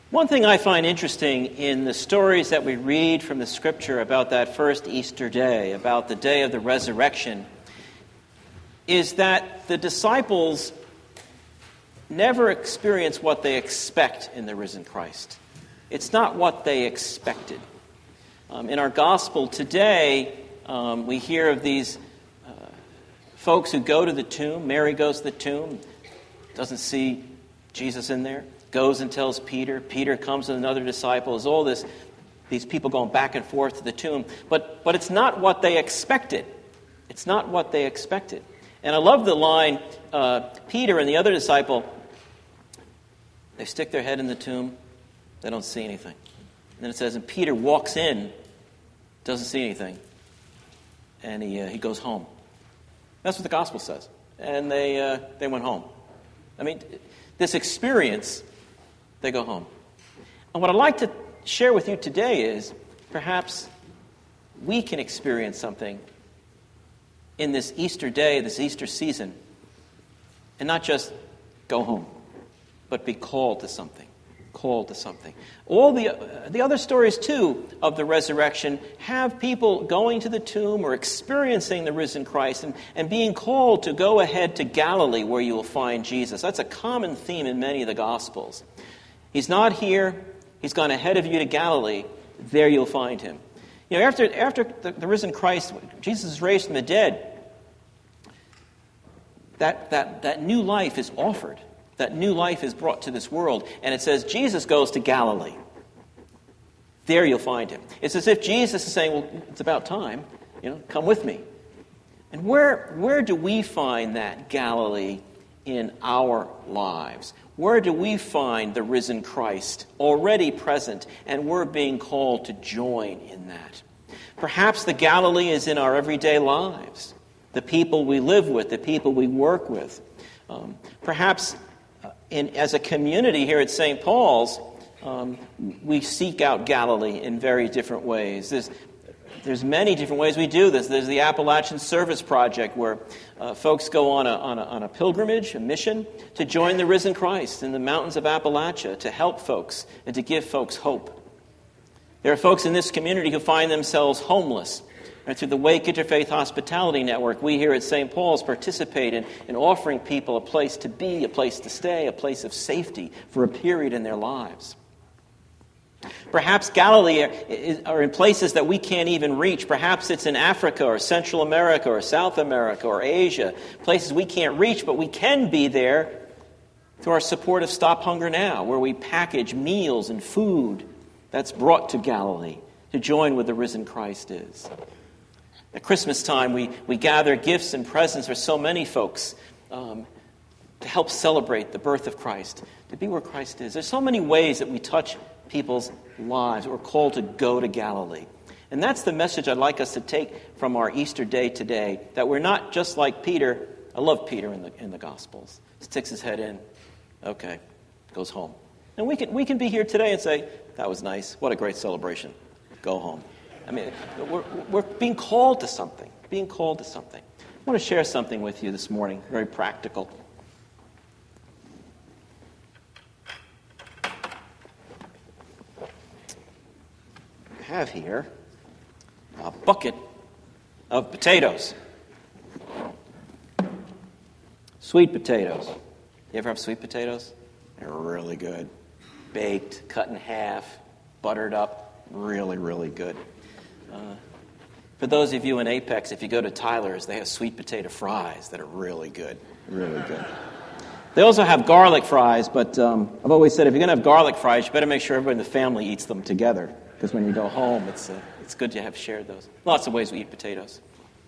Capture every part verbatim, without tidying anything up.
One thing I find interesting in the stories that we read from the Scripture about that first Easter day, about the day of the resurrection, is that the disciples never experience what they expect in the risen Christ. It's not what they expected. Um, in our gospel today, um, we hear of these uh, folks who go to the tomb. Mary goes to the tomb, doesn't see Jesus in there, goes and tells Peter. Peter comes with another disciple. There's all this, these people going back and forth to the tomb. But, but it's not what they expected. It's not what they expected. And I love the line, uh, Peter and the other disciple, they stick their head in the tomb, they don't see anything. And then it says, and Peter walks in, doesn't see anything, and he uh, he goes home. That's what the gospel says. And they uh, they went home. I mean, this experience, they go home. And what I'd like to share with you today is perhaps we can experience something in this Easter day, this Easter season, and not just go home, but be called to something. Called to something. All the uh, the other stories, too, of the resurrection have people going to the tomb or experiencing the risen Christ and, and being called to go ahead to Galilee where you will find Jesus. That's a common theme in many of the Gospels. He's not here. He's gone ahead of you to Galilee. There you'll find him. You know, after, after the, the risen Christ, Jesus is raised from the dead, that, that, that new life is offered. That new life is brought to this world. And it says Jesus goes to Galilee. There you'll find him. It's as if Jesus is saying, well, it's about time. You know, come with me. And where, where do we find that Galilee in our lives? Where do we find the risen Christ already present and we're being called to join in that? Perhaps the Galilee is in our everyday lives. The people we live with, the people we work with. Um, perhaps in, as a community here at Saint Paul's, um, we seek out Galilee in very different ways. There's, there's many different ways we do this. There's the Appalachian Service Project, where uh, folks go on a, on, a, on a pilgrimage, a mission, to join the risen Christ in the mountains of Appalachia, to help folks and to give folks hope. There are folks in this community who find themselves homeless. And through the Wake Interfaith Hospitality Network, we here at Saint Paul's participate in, in offering people a place to be, a place to stay, a place of safety for a period in their lives. Perhaps Galilee are, are in places that we can't even reach. Perhaps it's in Africa or Central America or South America or Asia, places we can't reach, but we can be there through our support of Stop Hunger Now, where we package meals and food that's brought to Galilee to join with the risen Christ is. At Christmas time, we, we gather gifts and presents for so many folks um, to help celebrate the birth of Christ, to be where Christ is. There's so many ways that we touch people's lives. We're called to go to Galilee. And that's the message I'd like us to take from our Easter day today, that we're not just like Peter. I love Peter in the in the Gospels. Sticks his head in. Okay, goes home. And we can we can be here today and say, that was nice. What a great celebration. Go home. I mean, we're, we're being called to something, being called to something. I want to share something with you this morning, very practical. I have here a bucket of potatoes. Sweet potatoes. You ever have sweet potatoes? They're really good. Baked, cut in half, buttered up, really, really good. Uh, for those of you in Apex, if you go to Tyler's, they have sweet potato fries that are really good, really good. They also have garlic fries, but um, I've always said if you're going to have garlic fries, you better make sure everybody in the family eats them together, because when you go home, it's uh, it's good to have shared those. Lots of ways we eat potatoes.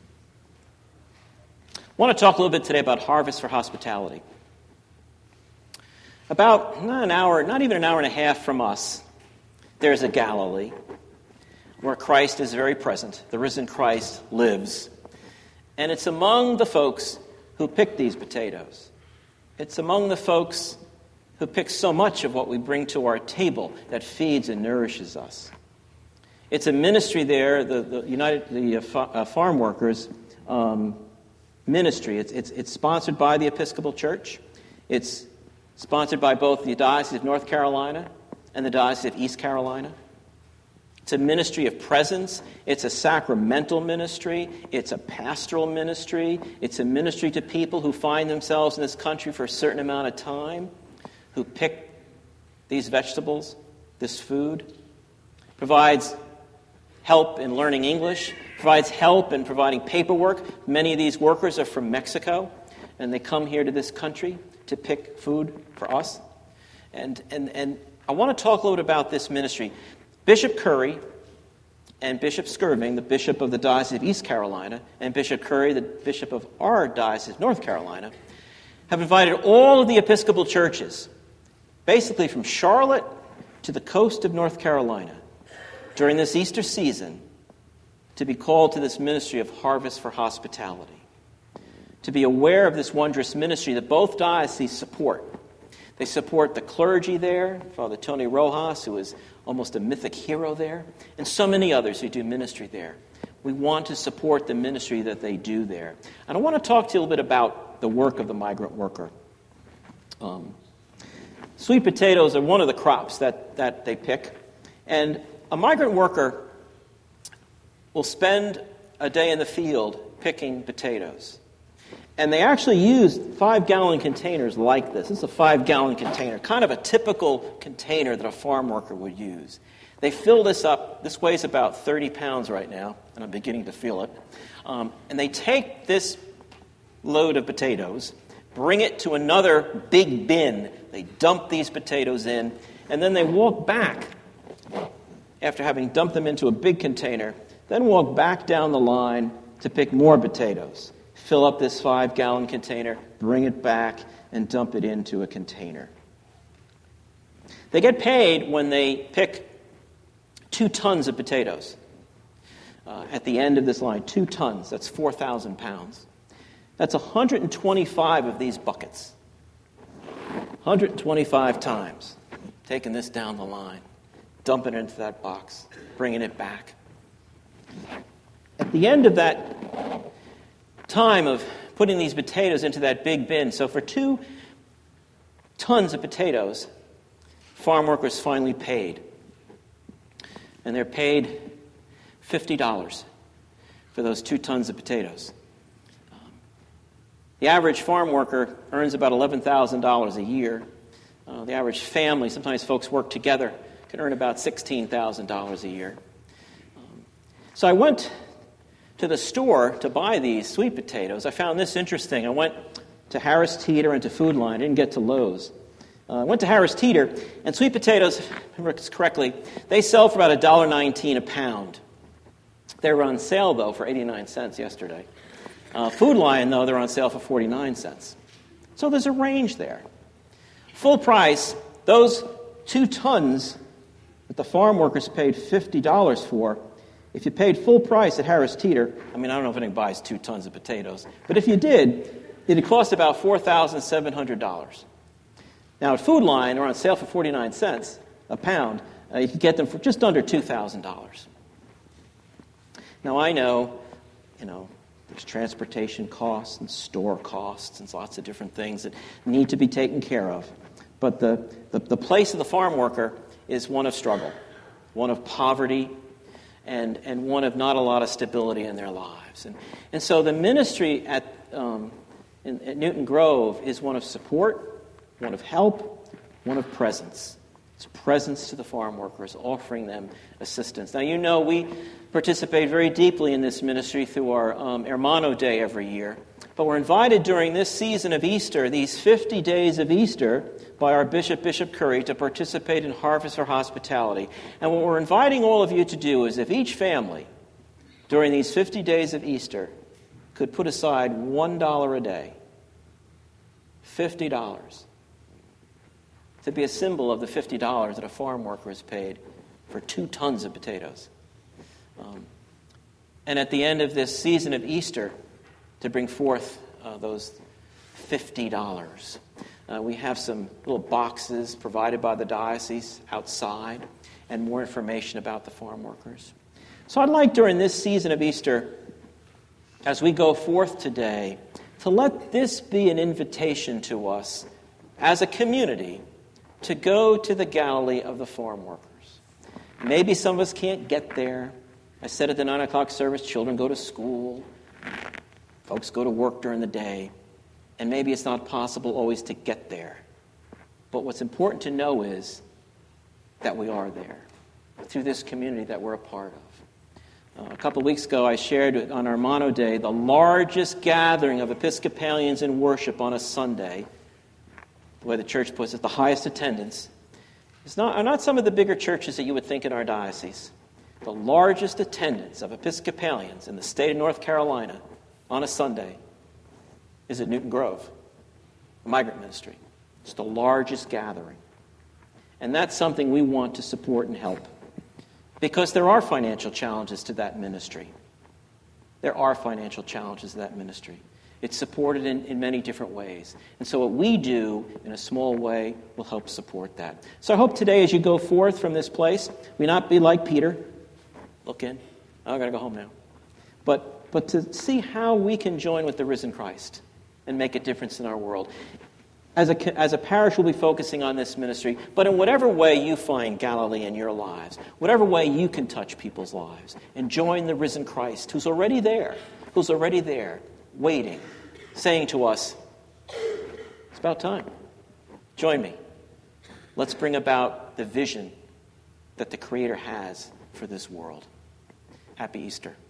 I want to talk a little bit today about Harvest for Hospitality. About not an hour, not even an hour and a half from us, there's a Galilee where Christ is very present. The risen Christ lives. And it's among the folks who pick these potatoes. It's among the folks who pick so much of what we bring to our table that feeds and nourishes us. It's a ministry there, the, the United the uh, Farm Workers um, ministry. It's, it's, it's sponsored by the Episcopal Church. It's sponsored by both the Diocese of North Carolina and the Diocese of East Carolina. It's a ministry of presence. It's a sacramental ministry. It's a pastoral ministry. It's a ministry to people who find themselves in this country for a certain amount of time, who pick these vegetables, this food. Provides help in learning English. Provides help in providing paperwork. Many of these workers are from Mexico, and they come here to this country to pick food for us. And, and, and I want to talk a little bit about this ministry. Bishop Curry and Bishop Skirving, the bishop of the Diocese of East Carolina, and Bishop Curry, the bishop of our Diocese of North Carolina, have invited all of the Episcopal churches, basically from Charlotte to the coast of North Carolina, during this Easter season, to be called to this ministry of Harvest for Hospitality, to be aware of this wondrous ministry that both dioceses support. They support the clergy there, Father Tony Rojas, who is almost a mythic hero there, and so many others who do ministry there. We want to support the ministry that they do there. And I want to talk to you a little bit about the work of the migrant worker. Um, sweet potatoes are one of the crops that, that they pick. And a migrant worker will spend a day in the field picking potatoes. And they actually use five-gallon containers like this. This is a five-gallon container, kind of a typical container that a farm worker would use. They fill this up. This weighs about thirty pounds right now, and I'm beginning to feel it. Um, and they take this load of potatoes, bring it to another big bin. They dump these potatoes in, and then they walk back, after having dumped them into a big container, then walk back down the line to pick more potatoes. Fill up this five-gallon container, bring it back, and dump it into a container. They get paid when they pick two tons of potatoes. Uh, at the end of this line, two tons, that's four thousand pounds. That's one hundred twenty-five of these buckets. one hundred twenty-five times, taking this down the line, dumping it into that box, bringing it back. At the end of that time of putting these potatoes into that big bin, so for two tons of potatoes, farm workers finally paid. And they're paid fifty dollars for those two tons of potatoes. Um, the average farm worker earns about eleven thousand dollars a year. Uh, the average family, sometimes folks work together, can earn about sixteen thousand dollars a year. Um, so I went to the store to buy these sweet potatoes. I found this interesting. I went to Harris Teeter and to Food Line. I didn't get to Lowe's. Uh, I went to Harris Teeter, and sweet potatoes, if I remember correctly, they sell for about one dollar nineteen a pound. They were on sale, though, for eighty-nine cents yesterday. Uh, Food Line, though, they're on sale for forty-nine cents. So there's a range there. Full price, those two tons that the farm workers paid fifty dollars for, if you paid full price at Harris Teeter, I mean, I don't know if anyone buys two tons of potatoes, but if you did, it'd cost about four thousand seven hundred dollars. Now, at Food Line, they're on sale for forty-nine cents a pound. Uh, you can get them for just under two thousand dollars. Now, I know, you know, there's transportation costs and store costs and lots of different things that need to be taken care of. But the, the, the place of the farm worker is one of struggle, one of poverty, and, and one of not a lot of stability in their lives. And, and so the ministry at, um, in, at Newton Grove is one of support, one of help, one of presence. It's presence to the farm workers, offering them assistance. Now, you know, we participate very deeply in this ministry through our um, Hermano Day every year. But we're invited during this season of Easter, these fifty days of Easter, by our Bishop, Bishop Curry, to participate in Harvest for Hospitality. And what we're inviting all of you to do is if each family, during these fifty days of Easter, could put aside one dollar a day, fifty dollars, to be a symbol of the fifty dollars that a farm worker is paid for two tons of potatoes. Um, and at the end of this season of Easter, to bring forth uh, those fifty dollars. Uh, we have some little boxes provided by the diocese outside and more information about the farm workers. So I'd like during this season of Easter, as we go forth today, to let this be an invitation to us as a community to go to the Galilee of the farm workers. Maybe some of us can't get there. I said at the nine o'clock service, children go to school. Folks go to work during the day. And maybe it's not possible always to get there. But what's important to know is that we are there through this community that we're a part of. Uh, a couple of weeks ago, I shared on Hermano Day the largest gathering of Episcopalians in worship on a Sunday. The way the church puts it, the highest attendance. It's not, are not some of the bigger churches that you would think in our diocese. The largest attendance of Episcopalians in the state of North Carolina on a Sunday is at Newton Grove, a migrant ministry. It's the largest gathering. And that's something we want to support and help. Because there are financial challenges to that ministry. There are financial challenges to that ministry. It's supported in, in many different ways. And so what we do in a small way will help support that. So I hope today as you go forth from this place, we not be like Peter. Look in. Oh, I've got to go home now. But, but to see how we can join with the risen Christ and make a difference in our world. As a, as a parish, we'll be focusing on this ministry, but in whatever way you find Galilee in your lives, whatever way you can touch people's lives, and join the risen Christ who's already there, who's already there, waiting, saying to us, it's about time. Join me. Let's bring about the vision that the Creator has for this world. Happy Easter.